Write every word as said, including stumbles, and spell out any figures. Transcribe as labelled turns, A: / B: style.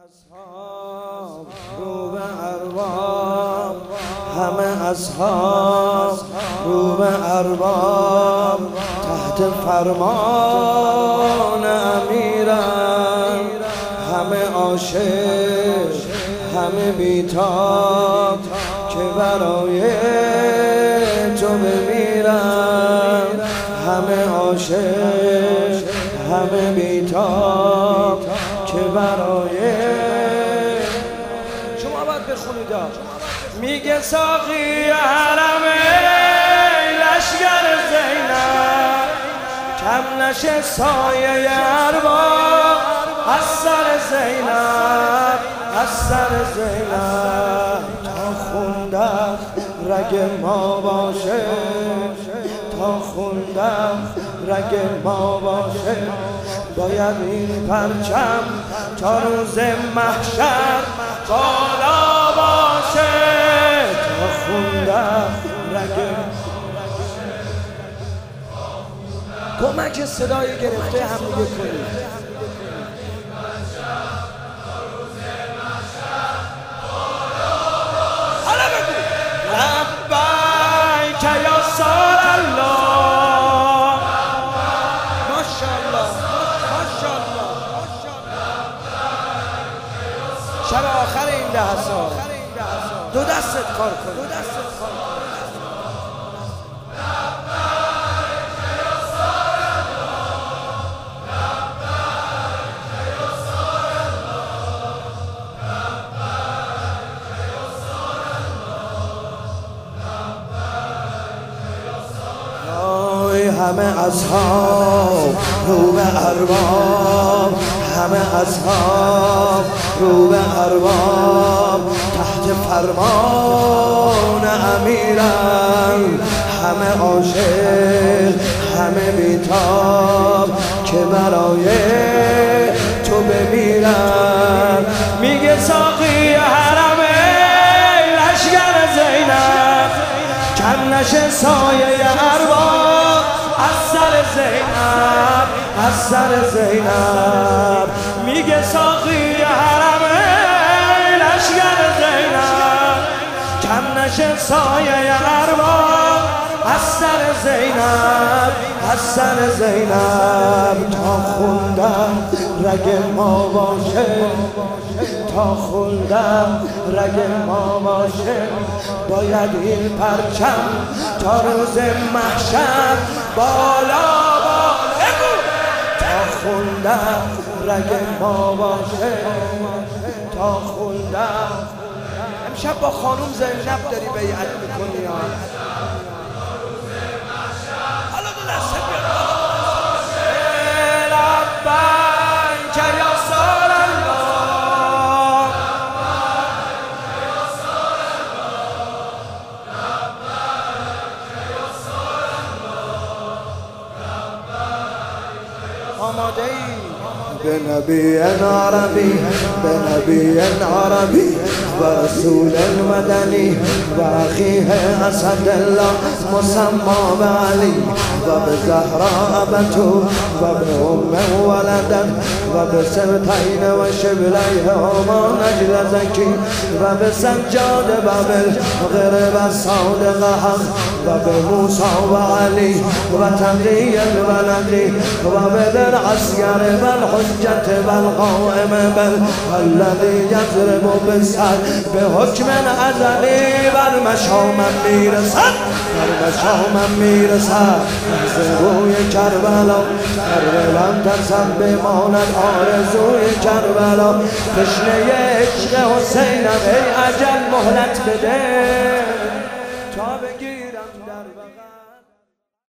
A: اصحاب رو به ارباب، همه اصحاب رو به ارباب، تحت فرمان امیرم، همه عاشق همه بیتاب که برای تو بمیرم، همه عاشق همه بیتاب که برای شما باید بخونید. میگه ساقی حرم لشگر زینب، کم نشه سایه ارباب از سر زینب، از سر زینب تا خوندم رگ ما باشه، تا خوندم رگ ما باشه، باید این پرچم تا روز محشر بالا باشه، تا خوندم رگ. کمک صدای گرفته هم دیگه کنید. حالا بگو لبیک یا سال الله، ماشاءالله ماشاءالله. شب آخر این ده سال دو دستت کار کن، دو دستت کار کن. همه اصحاب رو به ارباب، همه اصحاب رو به ارباب، تحت فرمان امیرم، همه عاشق همه بیتاب که برای تو بمیرم. میگه ساقی حرم لشگر زینب، کم نشه سایه ارباب از سر زینب، از سر زینب. میگه ساقی حرم لشگر زینب، کم نشه سایه ارباب از سر زینب، از سر زینب تا خوندم رگ ما باشه، تا خوندم رگ ما باشه، باید این پرچم تا روز محشر بالا باشه، تا خوندم رگ ما باشه، تا خوندم. امشب با خانوم زینب داری بیعت میکنی ها. حالا دو دسته بیاد لبیک یا سال الله، آماده ای به نبی عربی، به نبی عربی و رسول مدنی و اخیه اسد الله مسمى بعلی و به زهرا بتو و به ام ولدت و به سبتین و شبلیه هما نجل زکی و به سجاد بابل غرب صادق حق و به موسی و علی و تقی الولدی و به در عسکر بل حجت بل قائم بل الذی یضرب بالسر به حکم ازلی بر مشامم میرسد، بر مشامم میرسد از روی کربلا، کربلم ترسم بماند آرزوی کربلا، تشنه عشق حسینم ای اجل مهلت بده تا بگی